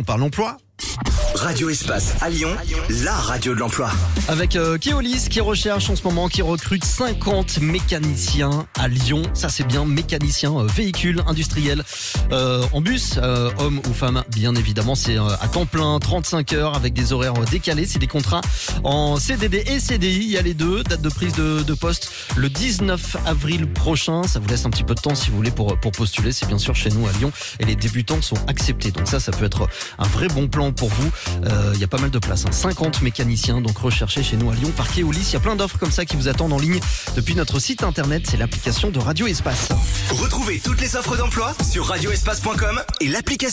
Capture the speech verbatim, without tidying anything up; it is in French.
On parle emploi. Radio Espace à Lyon, la radio de l'emploi. Avec euh, Keolis qui recherche en ce moment, qui recrute cinquante mécaniciens à Lyon. Ça c'est bien, mécaniciens euh, véhicules industriels euh, en bus, euh, hommes ou femmes bien évidemment. C'est euh, à temps plein, trente-cinq heures avec des horaires euh, décalés. C'est des contrats en C D D et C D I. Il y a les deux. Date de prise de, de poste le dix-neuf avril prochain. Ça vous laisse un petit peu de temps si vous voulez pour, pour postuler. C'est bien sûr chez nous à Lyon et les débutants sont acceptés. Donc ça, ça peut être un vrai bon plan pour vous. Il euh, y a pas mal de places, hein. cinquante mécaniciens donc recherchés chez nous à Lyon par Keolis. Il y a plein d'offres comme ça qui vous attendent en ligne depuis notre site internet. C'est l'application de Radio Espace. Retrouvez toutes les offres d'emploi sur radio espace point com et l'application.